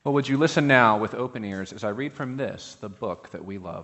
Well, would you listen now with open ears as I read from this, the book that we love?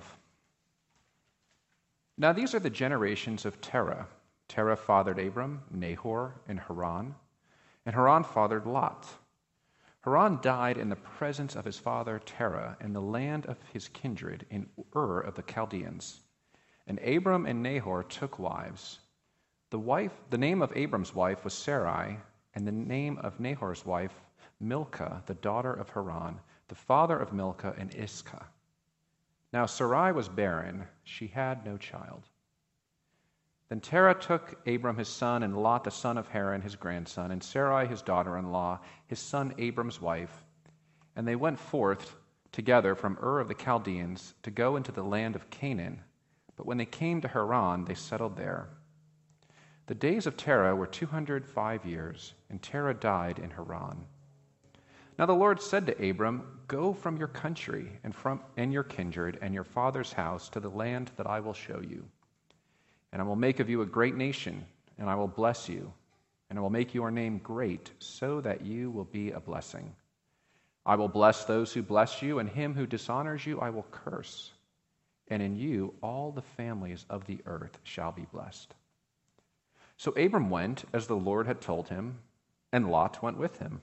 Now these are the generations of Terah. Terah fathered Abram, Nahor, and Haran. And Haran fathered Lot. Haran died in the presence of his father Terah in the land of his kindred in Ur of the Chaldeans. And Abram and Nahor took wives. The name of Abram's wife was Sarai, and the name of Nahor's wife Milcah, the daughter of Haran, the father of Milcah and Iscah. Now Sarai was barren, she had no child. Then Terah took Abram his son, and Lot the son of Haran his grandson, and Sarai his daughter-in-law, his son Abram's wife, and they went forth together from Ur of the Chaldeans to go into the land of Canaan. But when they came to Haran, they settled there. The days of Terah were 205 years, and Terah died in Haran. Now the Lord said to Abram, "Go from your country and your kindred and your father's house to the land that I will show you. And I will make of you a great nation, and I will bless you, and I will make your name great, so that you will be a blessing. I will bless those who bless you, and him who dishonors you I will curse. And in you all the families of the earth shall be blessed." So Abram went as the Lord had told him, and Lot went with him.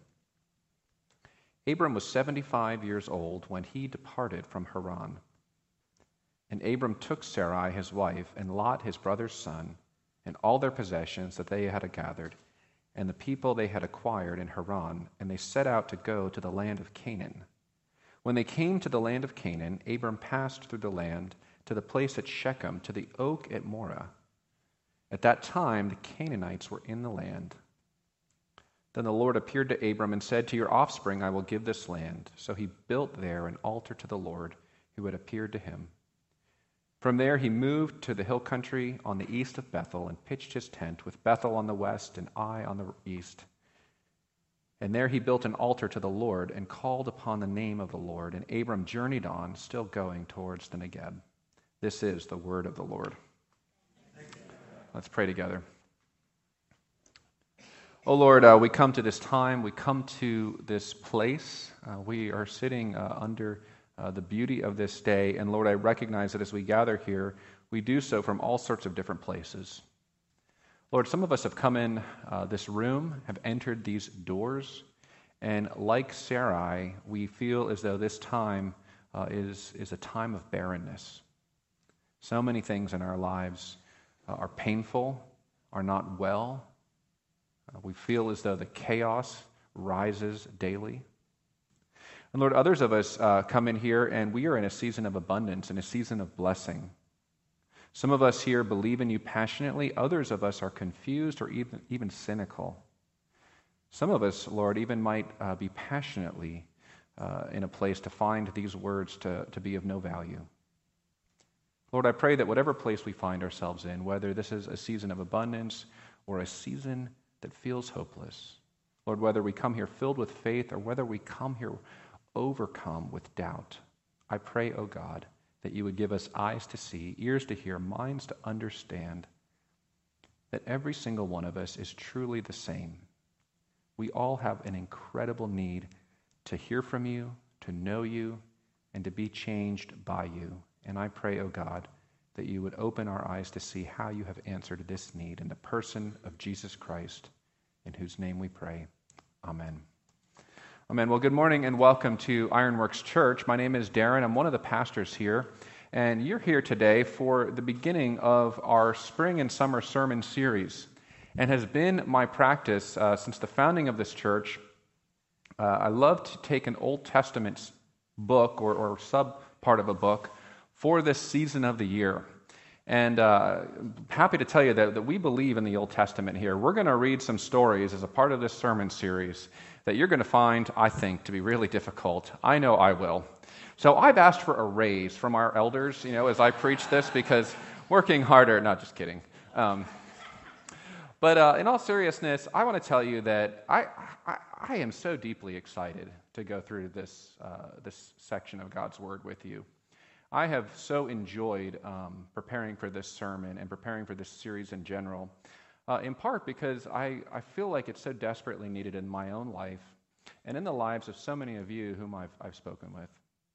Abram was 75 years old when he departed from Haran. And Abram took Sarai his wife, and Lot his brother's son, and all their possessions that they had gathered, and the people they had acquired in Haran, and they set out to go to the land of Canaan. When they came to the land of Canaan, Abram passed through the land to the place at Shechem, to the oak at Moreh. At that time the Canaanites were in the land. Then the Lord appeared to Abram and said, "To your offspring I will give this land." So he built there an altar to the Lord who had appeared to him. From there he moved to the hill country on the east of Bethel and pitched his tent, with Bethel on the west and Ai on the east. And there he built an altar to the Lord and called upon the name of the Lord. And Abram journeyed on, still going towards the Negeb. This is the word of the Lord. Let's pray together. Oh Lord, we come to this time, we come to this place. We are sitting under the beauty of this day. And Lord, I recognize that as we gather here, we do so from all sorts of different places. Lord, some of us have come in this room, have entered these doors, and like Sarai, we feel as though this time is a time of barrenness. So many things in our lives are painful, are not well. We feel as though the chaos rises daily. And Lord, others of us come in here and we are in a season of abundance, in a season of blessing. Some of us here believe in you passionately. Others of us are confused or even cynical. Some of us, Lord, even might be passionately in a place to find these words to be of no value. Lord, I pray that whatever place we find ourselves in, whether this is a season of abundance or a season that feels hopeless, Lord, whether we come here filled with faith or whether we come here overcome with doubt, I pray, O God, that you would give us eyes to see, ears to hear, minds to understand that every single one of us is truly the same. We all have an incredible need to hear from you, to know you, and to be changed by you. And I pray, O God, that you would open our eyes to see how you have answered this need in the person of Jesus Christ, in whose name we pray. Amen. Amen. Well, good morning and welcome to Ironworks Church. My name is Darren. I'm one of the pastors here, and you're here today for the beginning of our spring and summer sermon series. And has been my practice since the founding of this church. I love to take an Old Testament book or sub part of a book for this season of the year. And happy to tell you that we believe in the Old Testament here. We're going to read some stories as a part of this sermon series that you're going to find, I think, to be really difficult. I know I will. So I've asked for a raise from our elders, as I preach this, because working harder, not just kidding. But in all seriousness, I want to tell you that I am so deeply excited to go through this section of God's Word with you. I have so enjoyed preparing for this sermon and preparing for this series in general, in part because I feel like it's so desperately needed in my own life and in the lives of so many of you whom I've spoken with.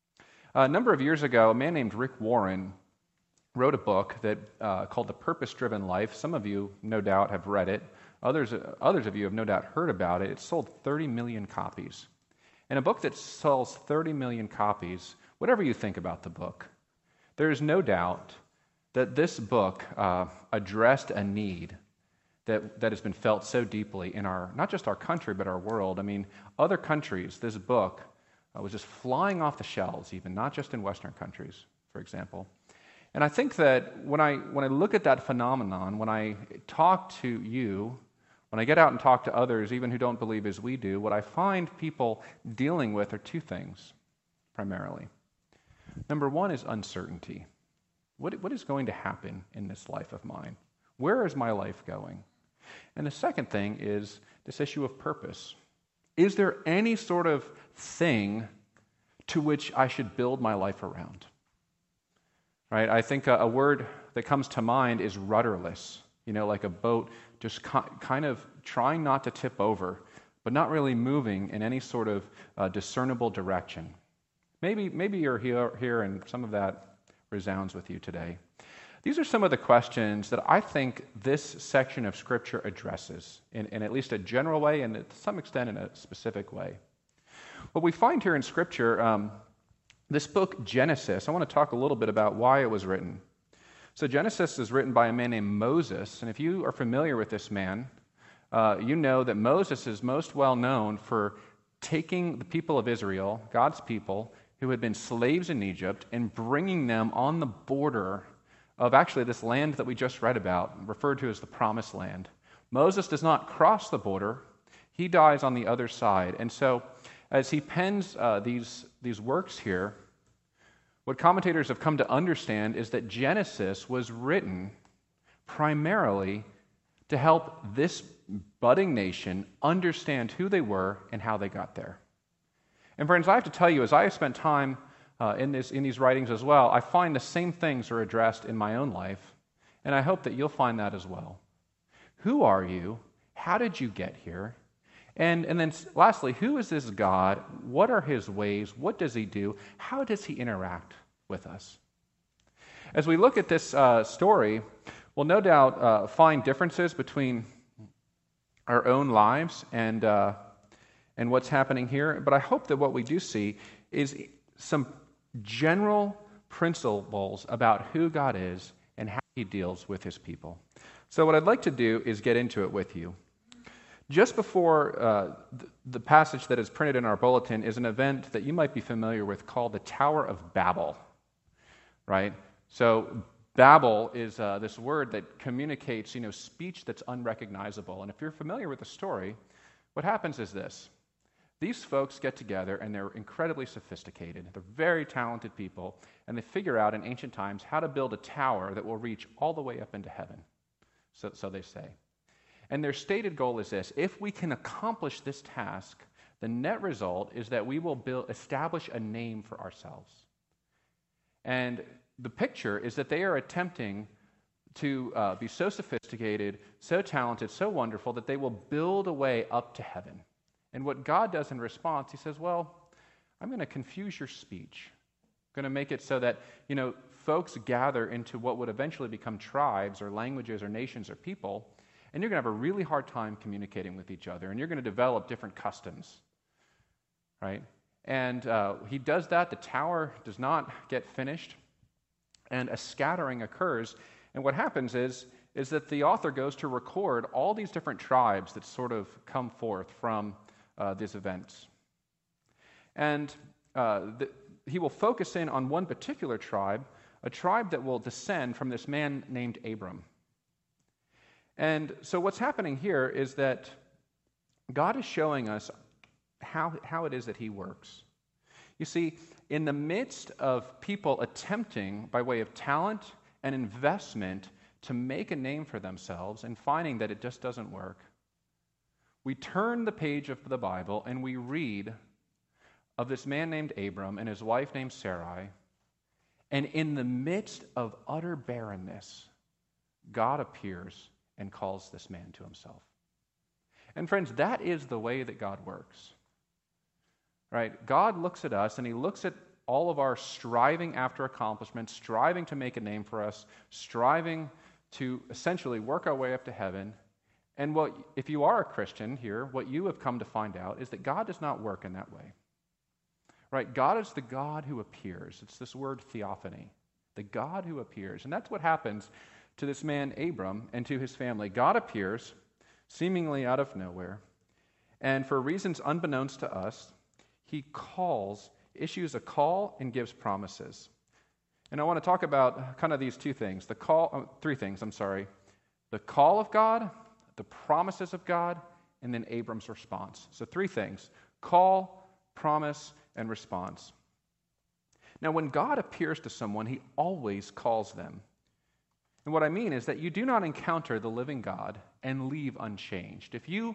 A number of years ago, a man named Rick Warren wrote a book that called The Purpose-Driven Life. Some of you, no doubt, have read it. Others of you have no doubt heard about it. It sold 30 million copies. And a book that sells 30 million copies, whatever you think about the book, there is no doubt that this book addressed a need that has been felt so deeply in not just our country, but our world. I mean, other countries, this book was just flying off the shelves, even, not just in Western countries, for example. And I think that when I look at that phenomenon, when I talk to you, when I get out and talk to others, even who don't believe as we do, what I find people dealing with are two things, primarily. Number one is uncertainty. What is going to happen in this life of mine? Where is my life going? And the second thing is this issue of purpose. Is there any sort of thing to which I should build my life around? Right? I think a word that comes to mind is rudderless. Like a boat just kind of trying not to tip over, but not really moving in any sort of discernible direction. Maybe you're here and some of that resounds with you today. These are some of the questions that I think this section of Scripture addresses in at least a general way and to some extent in a specific way. What we find here in Scripture, this book, Genesis, I want to talk a little bit about why it was written. So Genesis is written by a man named Moses, and if you are familiar with this man, you know that Moses is most well known for taking the people of Israel, God's people, who had been slaves in Egypt, and bringing them on the border of actually this land that we just read about, referred to as the Promised Land. Moses does not cross the border. He dies on the other side. And so as he pens these works here, what commentators have come to understand is that Genesis was written primarily to help this budding nation understand who they were and how they got there. And friends, I have to tell you, as I have spent time in these writings as well, I find the same things are addressed in my own life, and I hope that you'll find that as well. Who are you? How did you get here? And then lastly, who is this God? What are his ways? What does he do? How does he interact with us? As we look at this story, we'll no doubt find differences between our own lives and what's happening here. But I hope that what we do see is some general principles about who God is and how he deals with his people. So what I'd like to do is get into it with you. Just before the passage that is printed in our bulletin is an event that you might be familiar with called the Tower of Babel, right? So Babel is this word that communicates, speech that's unrecognizable. And if you're familiar with the story, what happens is this. These folks get together, and they're incredibly sophisticated. They're very talented people, and they figure out in ancient times how to build a tower that will reach all the way up into heaven, so they say. And their stated goal is this: if we can accomplish this task, the net result is that we will establish a name for ourselves. And the picture is that they are attempting to be so sophisticated, so talented, so wonderful that they will build a way up to heaven. And what God does in response, he says, well, I'm going to confuse your speech. I'm going to make it so that, folks gather into what would eventually become tribes or languages or nations or people, and you're going to have a really hard time communicating with each other, and you're going to develop different customs, right? And he does that. The tower does not get finished, and a scattering occurs. And what happens is that the author goes to record all these different tribes that sort of come forth from these events. And he will focus in on one particular tribe, a tribe that will descend from this man named Abram. And so what's happening here is that God is showing us how it is that he works. You see, in the midst of people attempting, by way of talent and investment, to make a name for themselves and finding that it just doesn't work, we turn the page of the Bible and we read of this man named Abram and his wife named Sarai, and in the midst of utter barrenness, God appears and calls this man to himself. And friends, that is the way that God works. right? God looks at us and he looks at all of our striving after accomplishments, striving to make a name for us, striving to essentially work our way up to heaven. And if you are a Christian here, what you have come to find out is that God does not work in that way. Right? God is the God who appears. It's this word theophany, the God who appears. And that's what happens to this man Abram and to his family. God appears seemingly out of nowhere, and for reasons unbeknownst to us, he issues a call and gives promises. And I want to talk about kind of these three things. The call of God, the promises of God, and then Abram's response. So three things: call, promise, and response. Now, when God appears to someone, he always calls them. And what I mean is that you do not encounter the living God and leave unchanged. If you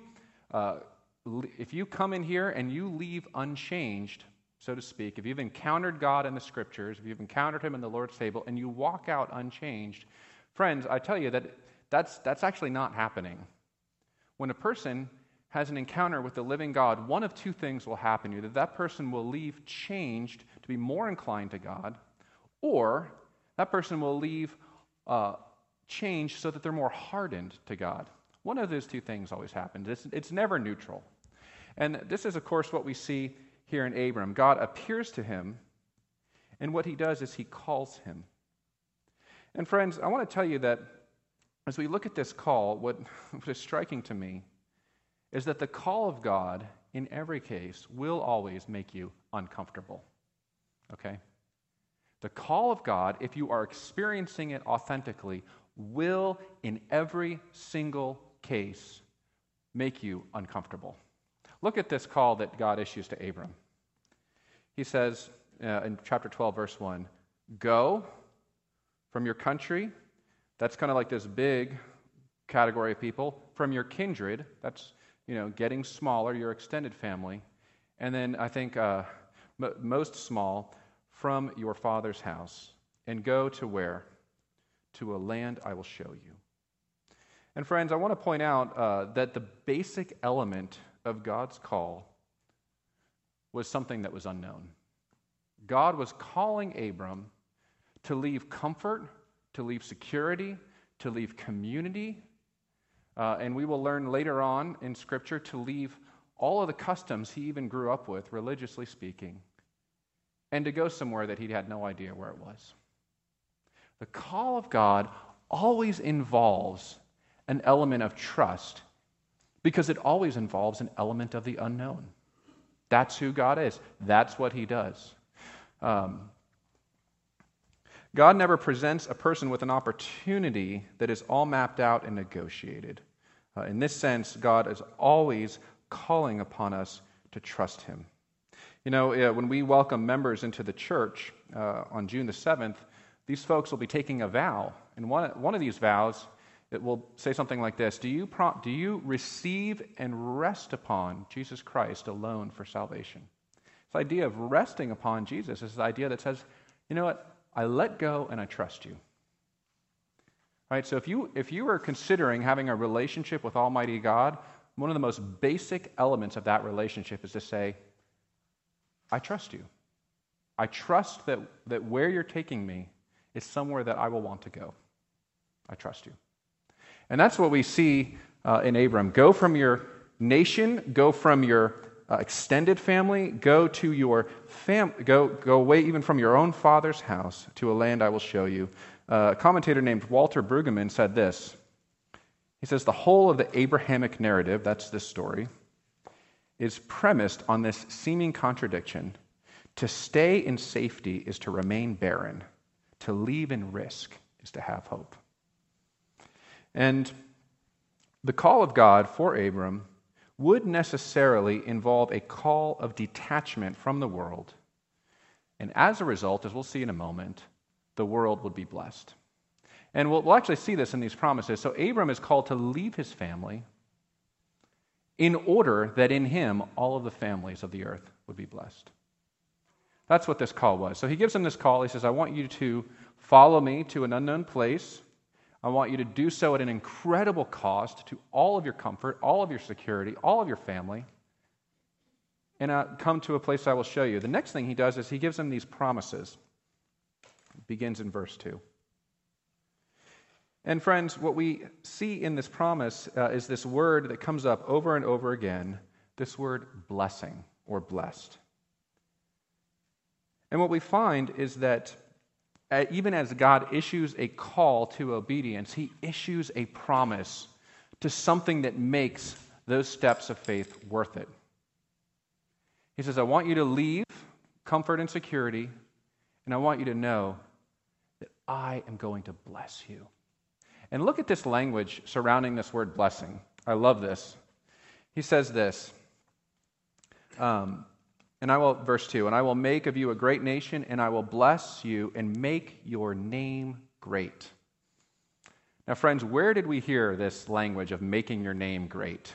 come in here and you leave unchanged, so to speak, if you've encountered God in the Scriptures, if you've encountered him in the Lord's table, and you walk out unchanged, friends, I tell you that that's actually not happening. When a person has an encounter with the living God, one of two things will happen. Either that person will leave changed to be more inclined to God, or that person will leave changed so that they're more hardened to God. One of those two things always happens. It's never neutral. And this is, of course, what we see here in Abram. God appears to him, and what he does is he calls him. And friends, I want to tell you that as we look at this call, what is striking to me is that the call of God, in every case, will always make you uncomfortable. Okay? The call of God, if you are experiencing it authentically, will, in every single case, make you uncomfortable. Look at this call that God issues to Abram. He says in chapter 12, verse 1, "Go from your country," that's kind of like this big category of people, "from your kindred," that's getting smaller, your extended family, and then I think most small, "from your father's house, and go to where? To a land I will show you." And friends, I want to point out that the basic element of God's call was something that was unknown. God was calling Abram to leave comfort, to leave security, to leave community, and we will learn later on in Scripture to leave all of the customs he even grew up with, religiously speaking, and to go somewhere that he had no idea where it was. The call of God always involves an element of trust because it always involves an element of the unknown. That's who God is. That's what he does. God never presents a person with an opportunity that is all mapped out and negotiated. In this sense, God is always calling upon us to trust him. When we welcome members into the church on June the 7th, these folks will be taking a vow. And one of these vows, it will say something like this: Do you receive and rest upon Jesus Christ alone for salvation? This idea of resting upon Jesus is the idea that says, you know what? I let go and I trust you. Right? So if you are considering having a relationship with Almighty God, one of the most basic elements of that relationship is to say, I trust you. I trust that where you're taking me is somewhere that I will want to go. I trust you. And that's what we see in Abram. Go from your nation, go from your extended family, go to your go away even from your own father's house to a land I will show you. A commentator named Walter Brueggemann said this. He says, the whole of the Abrahamic narrative, that's this story, is premised on this seeming contradiction. To stay in safety is to remain barren. To leave in risk is to have hope. And the call of God for Abram would necessarily involve a call of detachment from the world. And as a result, as we'll see in a moment, the world would be blessed. And we'll actually see this in these promises. So Abram is called to leave his family in order that in him all of the families of the earth would be blessed. That's what this call was. So he gives them this call. He says, I want you to follow me to an unknown place. I want you to do so at an incredible cost to all of your comfort, all of your security, all of your family. and come to a place I will show you. The next thing he does is he gives them these promises. It begins in verse 2. And friends, what we see in this promise is this word that comes up over and over again, this word blessing or blessed. And what we find is that even as God issues a call to obedience, he issues a promise to something that makes those steps of faith worth it. He says, I want you to leave comfort and security, and I want you to know that I am going to bless you. And look at this language surrounding this word blessing. I love this. He says this, verse 2, and I will make of you a great nation, and I will bless you and make your name great. Now, friends, where did we hear this language of making your name great?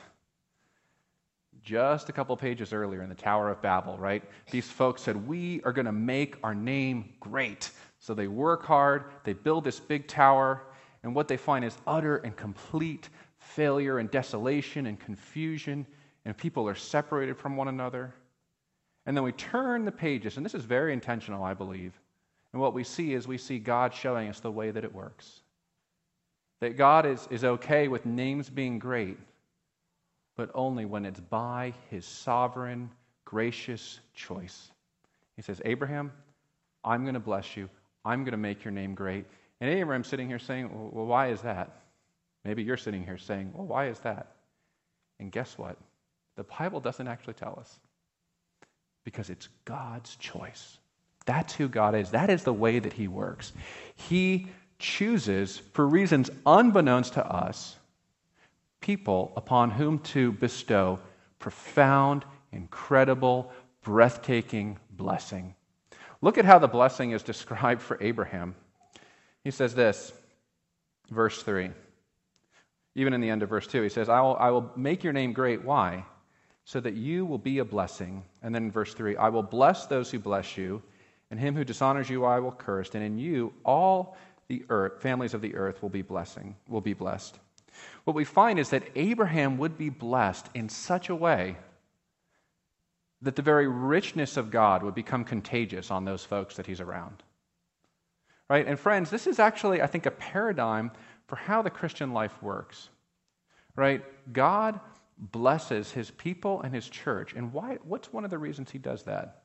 Just a couple pages earlier in the Tower of Babel, right? These folks said, we are going to make our name great. So they work hard, they build this big tower, and what they find is utter and complete failure and desolation and confusion, and people are separated from one another. And then we turn the pages, and this is very intentional, I believe. And what we see is we see God showing us the way that it works. That God is okay with names being great, but only when it's by his sovereign, gracious choice. He says, Abraham, I'm going to bless you. I'm going to make your name great. And Abraham's sitting here saying, well, why is that? Maybe you're sitting here saying, well, why is that? And guess what? The Bible doesn't actually tell us. Because it's God's choice. That's who God is. That is the way that he works. He chooses, for reasons unbeknownst to us, people upon whom to bestow profound, incredible, breathtaking blessing. Look at how the blessing is described for Abraham. He says this, verse 3. Even in the end of verse 2, he says, I will make your name great. Why? So that you will be a blessing. And then in verse 3, I will bless those who bless you, and him who dishonors you I will curse, and in you all the earth, families of the earth will be blessed. What we find is that Abraham would be blessed in such a way that the very richness of God would become contagious on those folks that he's around. Right? And friends, this is actually, I think, a paradigm for how the Christian life works. Right? God blesses his people and his church. And why? What's one of the reasons he does that?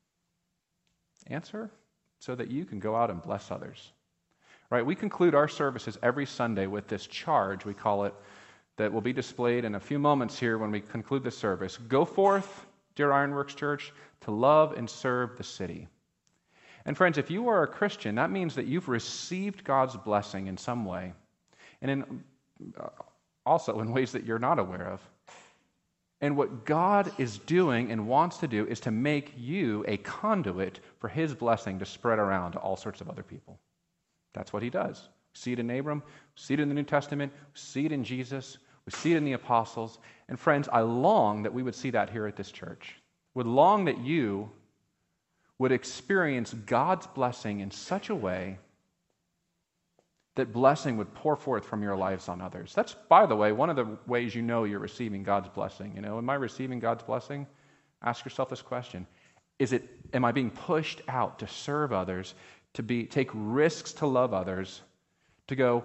Answer? So that you can go out and bless others. Right? We conclude our services every Sunday with this charge, we call it, that will be displayed in a few moments here when we conclude the service. Go forth, dear Ironworks Church, to love and serve the city. And friends, if you are a Christian, that means that you've received God's blessing in some way. And also in ways that you're not aware of. And what God is doing and wants to do is to make you a conduit for his blessing to spread around to all sorts of other people. That's what he does. We see it in Abram, we see it in the New Testament, we see it in Jesus, we see it in the apostles. And friends, I long that we would see that here at this church. Would long that you would experience God's blessing in such a way that blessing would pour forth from your lives on others. That's, by the way, one of the ways you know you're receiving God's blessing. You know, am I receiving God's blessing? Ask yourself this question. Am I being pushed out to serve others, to take risks to love others, to go,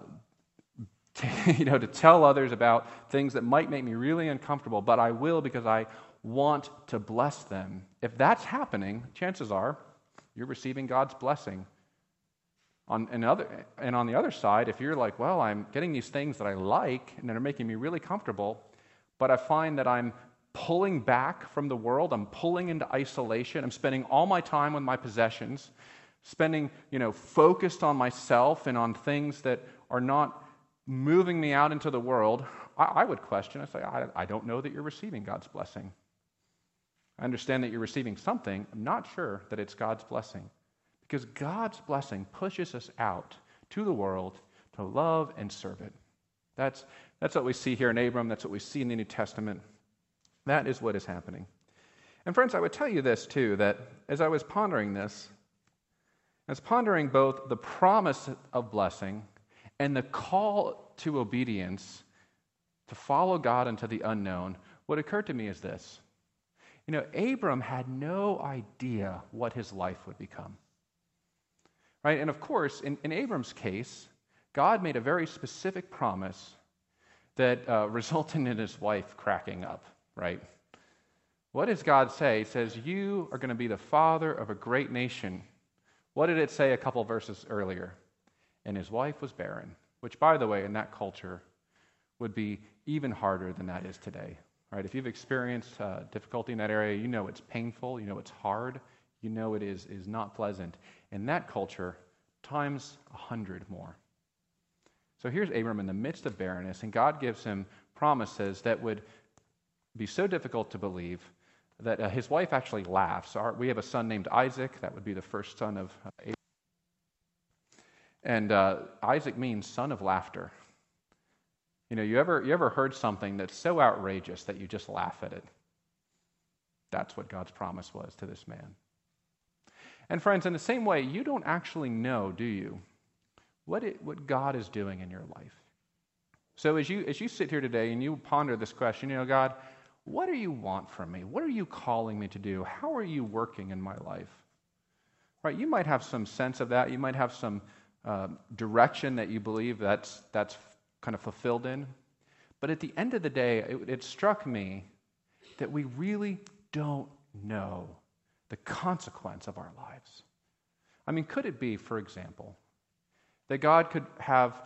to tell others about things that might make me really uncomfortable, but I will because I want to bless them. If that's happening, chances are you're receiving God's blessing. On the other side, if you're like, well, I'm getting these things that I like and that are making me really comfortable, but I find that I'm pulling back from the world, I'm pulling into isolation, I'm spending all my time with my possessions, focused on myself and on things that are not moving me out into the world, I would question, I don't know that you're receiving God's blessing. I understand that you're receiving something, I'm not sure that it's God's blessing. Because God's blessing pushes us out to the world to love and serve it. That's what we see here in Abram. That's what we see in the New Testament. That is what is happening. And friends, I would tell you this too, that as I was pondering this, I was pondering both the promise of blessing and the call to obedience to follow God into the unknown. What occurred to me is this. Abram had no idea what his life would become. Right? And of course, in Abram's case, God made a very specific promise that resulted in his wife cracking up, right? What does God say? He says, you are going to be the father of a great nation. What did it say a couple verses earlier? And his wife was barren, which, by the way, in that culture would be even harder than that is today. Right? If you've experienced difficulty in that area, you know it's painful, you know it's hard, you know it is not pleasant. In that culture, times 100 more. So here's Abram in the midst of barrenness, and God gives him promises that would be so difficult to believe that his wife actually laughs. We have a son named Isaac. That would be the first son of Abram. And Isaac means son of laughter. You ever heard something that's so outrageous that you just laugh at it? That's what God's promise was to this man. And friends, in the same way, you don't actually know, do you, what God is doing in your life? So as you sit here today and you ponder this question, God, what do you want from me? What are you calling me to do? How are you working in my life? Right? You might have some sense of that. You might have some direction that you believe that's kind of fulfilled in. But at the end of the day, it struck me that we really don't know the consequence of our lives. I mean, could it be, for example, that God could have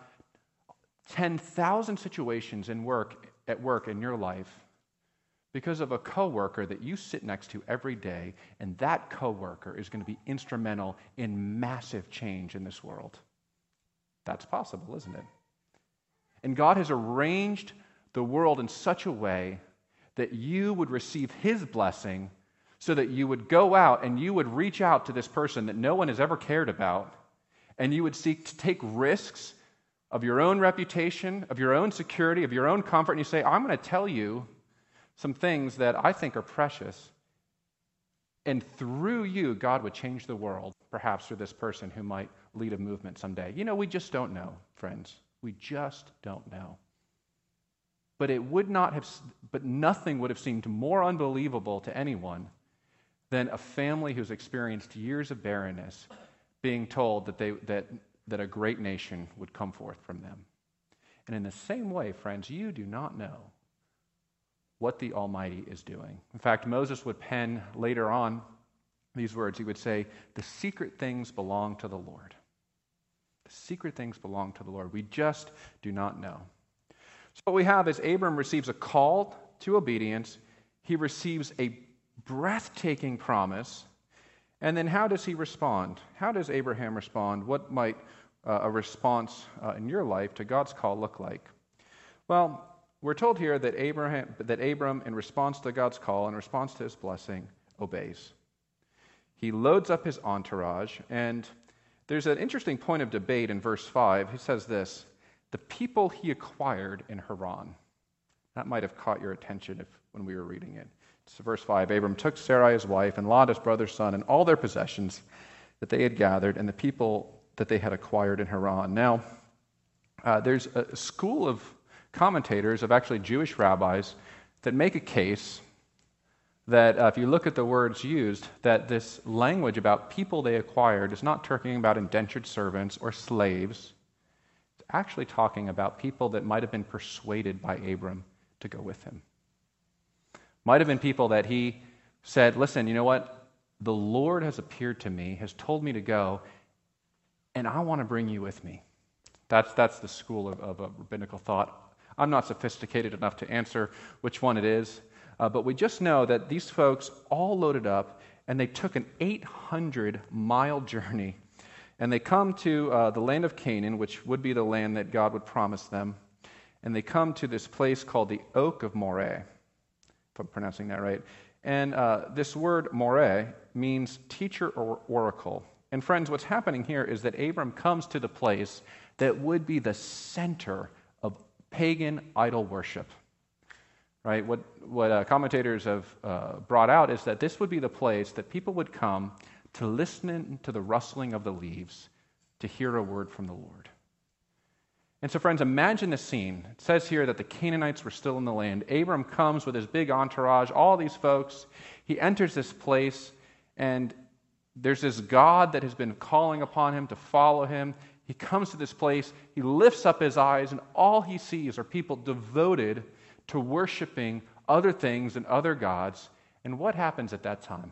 10,000 situations at work in your life because of a coworker that you sit next to every day, and that coworker is going to be instrumental in massive change in this world? That's possible, isn't it? And God has arranged the world in such a way that you would receive His blessing so that you would go out and you would reach out to this person that no one has ever cared about, and you would seek to take risks of your own reputation, of your own security, of your own comfort, and you say, I'm going to tell you some things that I think are precious. And through you, God would change the world, perhaps through this person who might lead a movement someday. We just don't know, friends. We just don't know. But nothing would have seemed more unbelievable to anyone than a family who's experienced years of barrenness being told that a great nation would come forth from them. And in the same way, friends, you do not know what the Almighty is doing. In fact, Moses would pen later on these words. He would say, the secret things belong to the Lord. The secret things belong to the Lord. We just do not know. So what we have is Abram receives a call to obedience. He receives a breathtaking promise. And then how does he respond? How does Abraham respond? What might a response in your life to God's call look like? Well, we're told here that Abram, in response to God's call, in response to His blessing, obeys. He loads up his entourage, and there's an interesting point of debate in verse 5. He says this, the people he acquired in Haran. That might have caught your attention when we were reading it. It's verse 5. Abram took Sarai his wife and Lot his brother's son and all their possessions that they had gathered and the people that they had acquired in Haran. Now, there's a school of commentators, of actually Jewish rabbis, that make a case that if you look at the words used, that this language about people they acquired is not talking about indentured servants or slaves. It's actually talking about people that might have been persuaded by Abram to go with him. Might have been people that he said, listen, you know what? The Lord has appeared to me, has told me to go, and I want to bring you with me. That's the school of rabbinical thought. I'm not sophisticated enough to answer which one it is, but we just know that these folks all loaded up, and they took an 800-mile journey, and they come to the land of Canaan, which would be the land that God would promise them, and they come to this place called the Oak of Moreh, if I'm pronouncing that right. And this word Moreh means teacher or oracle. And friends, what's happening here is that Abram comes to the place that would be the center of pagan idol worship. Right? What commentators have brought out is that this would be the place that people would come to listen to the rustling of the leaves, to hear a word from the Lord. And so, friends, imagine the scene. It says here that the Canaanites were still in the land. Abram comes with his big entourage, all these folks. He enters this place, and there's this God that has been calling upon him to follow him. He comes to this place, he lifts up his eyes, and all he sees are people devoted to worshiping other things and other gods. And what happens at that time?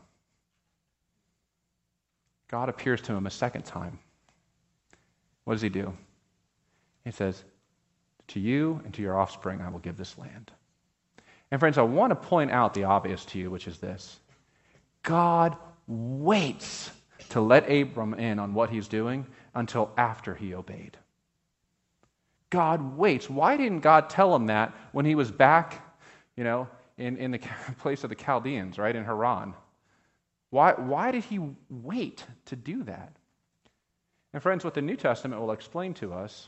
God appears to him a second time. What does he do? He says, to you and to your offspring I will give this land. And friends, I want to point out the obvious to you, which is this. God waits to let Abram in on what he's doing until after he obeyed. God waits. Why didn't God tell him that when he was back, in the place of the Chaldeans, right, in Haran? Why did he wait to do that? And friends, what the New Testament will explain to us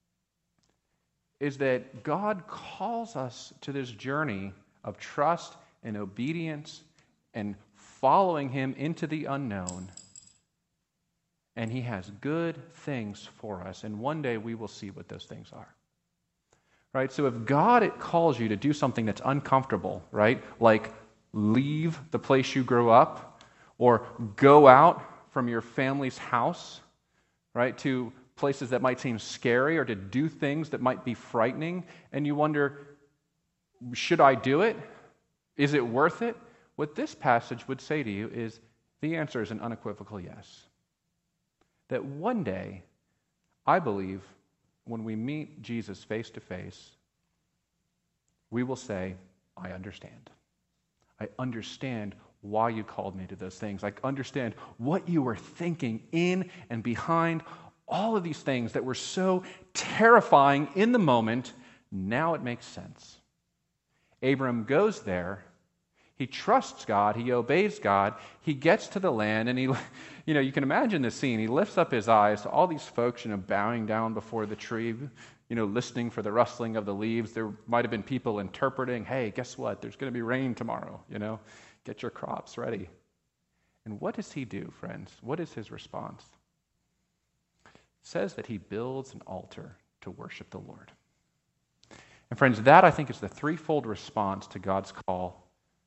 is that God calls us to this journey of trust and obedience and following him into the unknown. And he has good things for us. And one day we will see what those things are. Right? So if God calls you to do something that's uncomfortable, right? Like leave the place you grew up or go out from your family's house, right, to places that might seem scary or to do things that might be frightening, and you wonder, should I do it? Is it worth it? What this passage would say to you is the answer is an unequivocal yes. That one day, I believe, when we meet Jesus face to face, we will say, I understand. I understand why you called me to those things. I understand what you were thinking in and behind all of these things that were so terrifying in the moment. Now it makes sense. Abram goes there. He trusts God. He obeys God. He gets to the land, and you can imagine the scene. He lifts up his eyes to all these folks, bowing down before the tree, listening for the rustling of the leaves. There might have been people interpreting, hey, guess what? There's going to be rain tomorrow, Get your crops ready. And what does he do, friends? What is his response? It says that he builds an altar to worship the Lord. And friends, that I think is the threefold response to God's call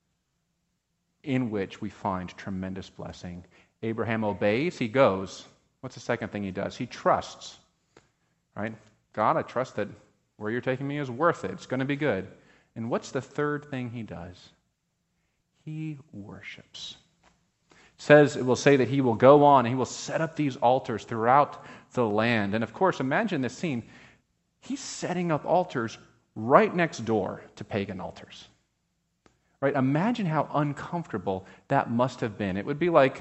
in which we find tremendous blessing. Abraham obeys, he goes. What's the second thing he does? He trusts. Right? God, I trust that where you're taking me is worth it. It's going to be good. And what's the third thing he does? He worships. It will say that he will go on and he will set up these altars throughout the land. And of course, imagine this scene. He's setting up altars right next door to pagan altars. Right? Imagine how uncomfortable that must have been. It would be like,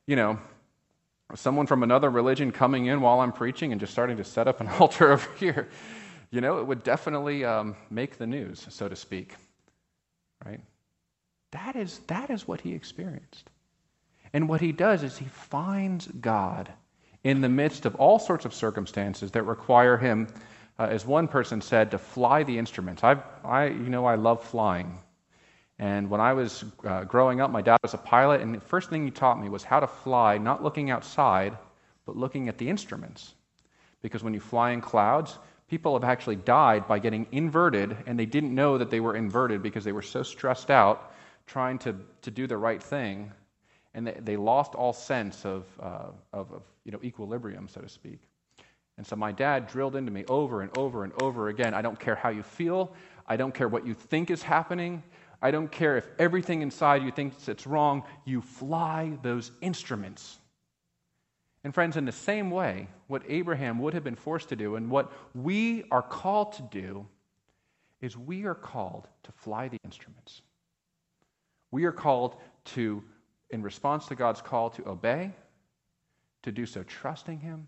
someone from another religion coming in while I'm preaching and just starting to set up an altar over here. It would definitely make the news, so to speak. Right? That is what he experienced. And what he does is he finds God in the midst of all sorts of circumstances that require him, as one person said, to fly the instruments. I love flying. And when I was growing up, my dad was a pilot, and the first thing he taught me was how to fly, not looking outside, but looking at the instruments. Because when you fly in clouds, people have actually died by getting inverted, and they didn't know that they were inverted because they were so stressed out trying to do the right thing, and they lost all sense of equilibrium, so to speak. And so my dad drilled into me over and over and over again, I don't care how you feel, I don't care what you think is happening, I don't care if everything inside you thinks it's wrong, you fly those instruments. And friends, in the same way, what Abraham would have been forced to do and what we are called to do is we are called to fly the instruments. We are called to, in response to God's call, to obey, to do so trusting him,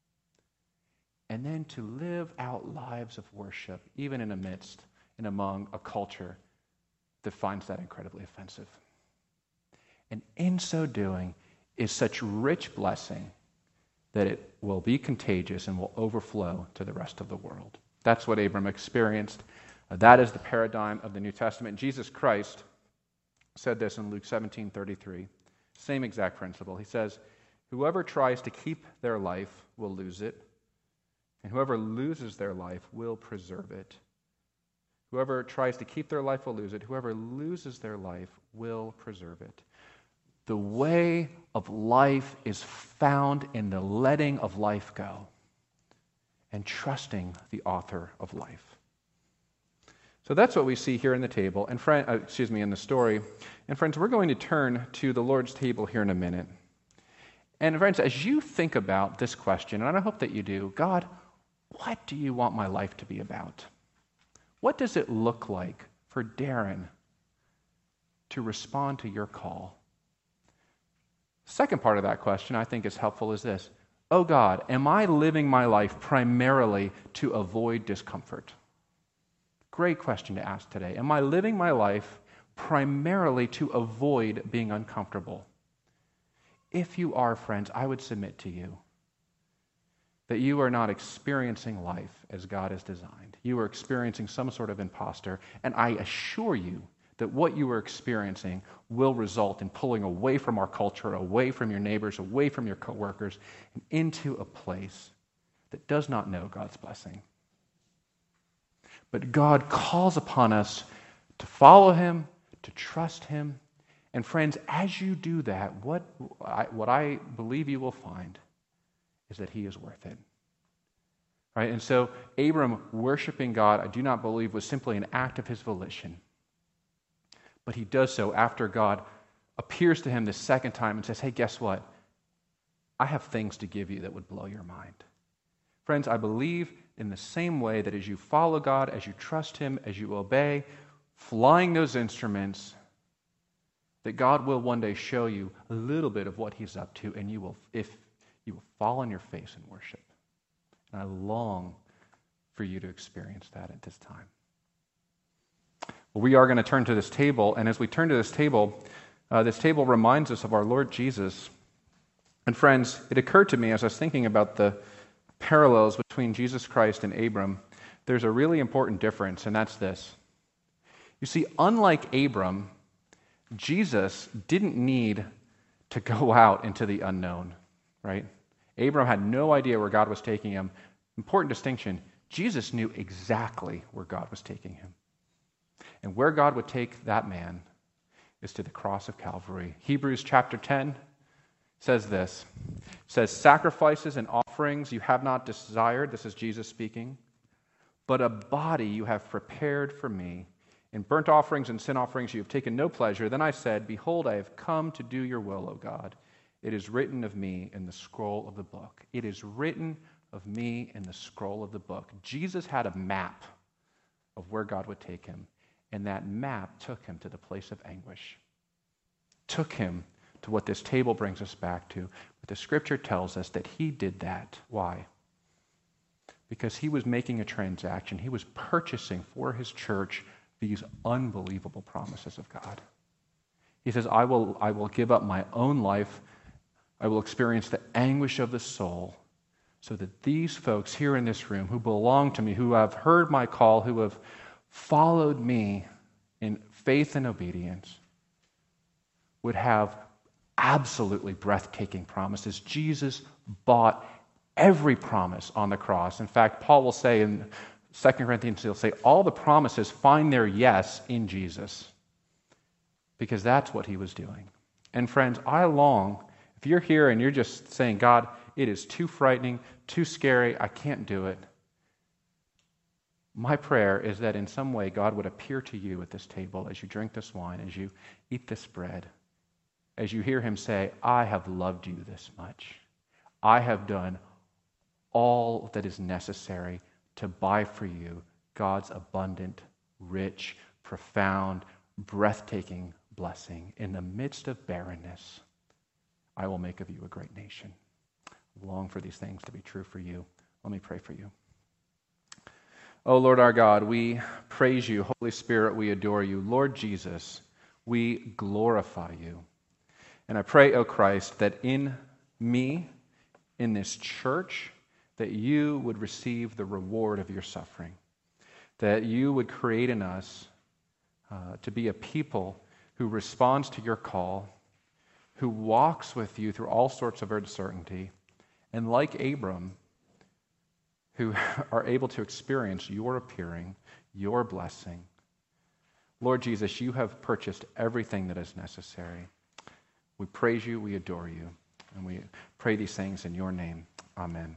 and then to live out lives of worship, even in amidst and among a culture that finds that incredibly offensive. And in so doing is such rich blessing that it will be contagious and will overflow to the rest of the world. That's what Abram experienced. That is the paradigm of the New Testament. Jesus Christ said this in Luke 17:33. Same exact principle. He says, whoever tries to keep their life will lose it, And whoever loses their life will preserve it. Whoever tries to keep their life will lose it. Whoever loses their life will preserve it. The way of life is found in the letting of life go and trusting the author of life. So that's what we see here in the table, and in the story. And friends, we're going to turn to the Lord's table here in a minute. And friends, as you think about this question, and I hope that you do, God, what do you want my life to be about? What does it look like for Darren to respond to your call? Second part of that question I think is helpful is this. Oh God, am I living my life primarily to avoid discomfort? Great question to ask today. Am I living my life primarily to avoid being uncomfortable? If you are, friends, I would submit to you that you are not experiencing life as God has designed. You are experiencing some sort of imposter, and I assure you that what you are experiencing will result in pulling away from our culture, away from your neighbors, away from your coworkers, and into a place that does not know God's blessing. But God calls upon us to follow him, to trust him. And friends, as you do that, what I believe you will find is that he is worth it. Right? And so Abram worshiping God, I do not believe was simply an act of his volition. But he does so after God appears to him the second time and says, hey, guess what? I have things to give you that would blow your mind. Friends, I believe in the same way that as you follow God, as you trust him, as you obey, flying those instruments, that God will one day show you a little bit of what he's up to, and you will fall on your face in worship. And I long for you to experience that at this time. Well, we are going to turn to this table, and as we turn to this table reminds us of our Lord Jesus. And friends, it occurred to me as I was thinking about the parallels between Jesus Christ and Abram, there's a really important difference, and that's this. You see, unlike Abram, Jesus didn't need to go out into the unknown, right? Abram had no idea where God was taking him. Important distinction, Jesus knew exactly where God was taking him. And where God would take that man is to the cross of Calvary. Hebrews chapter 10 says this. It says, sacrifices and offerings you have not desired, this is Jesus speaking, but a body you have prepared for me. In burnt offerings and sin offerings you have taken no pleasure. Then I said, behold, I have come to do your will, O God. It is written of me in the scroll of the book. It is written of me in the scroll of the book. Jesus had a map of where God would take him, and that map took him to the place of anguish. Took him to what this table brings us back to. But the scripture tells us that he did that. Why? Because he was making a transaction. He was purchasing for his church these unbelievable promises of God. He says, I will give up my own life. I will experience the anguish of the soul so that these folks here in this room who belong to me, who have heard my call, who have followed me in faith and obedience, would have absolutely breathtaking promises. Jesus bought every promise on the cross. In fact, Paul will say in 2 Corinthians, he'll say, all the promises find their yes in Jesus, because that's what he was doing. And friends, I long, if you're here and you're just saying, God, it is too frightening, too scary, I can't do it. My prayer is that in some way God would appear to you at this table as you drink this wine, as you eat this bread, as you hear him say, I have loved you this much. I have done all that is necessary to buy for you God's abundant, rich, profound, breathtaking blessing. In the midst of barrenness, I will make of you a great nation. I long for these things to be true for you. Let me pray for you. Oh, Lord our God, we praise you. Holy Spirit, we adore you. Lord Jesus, we glorify you. And I pray, O Christ, that in me, in this church, that you would receive the reward of your suffering, that you would create in us to be a people who responds to your call, who walks with you through all sorts of uncertainty, and like Abram, who are able to experience your appearing, your blessing. Lord Jesus, you have purchased everything that is necessary. We praise you, we adore you, and we pray these things in your name. Amen.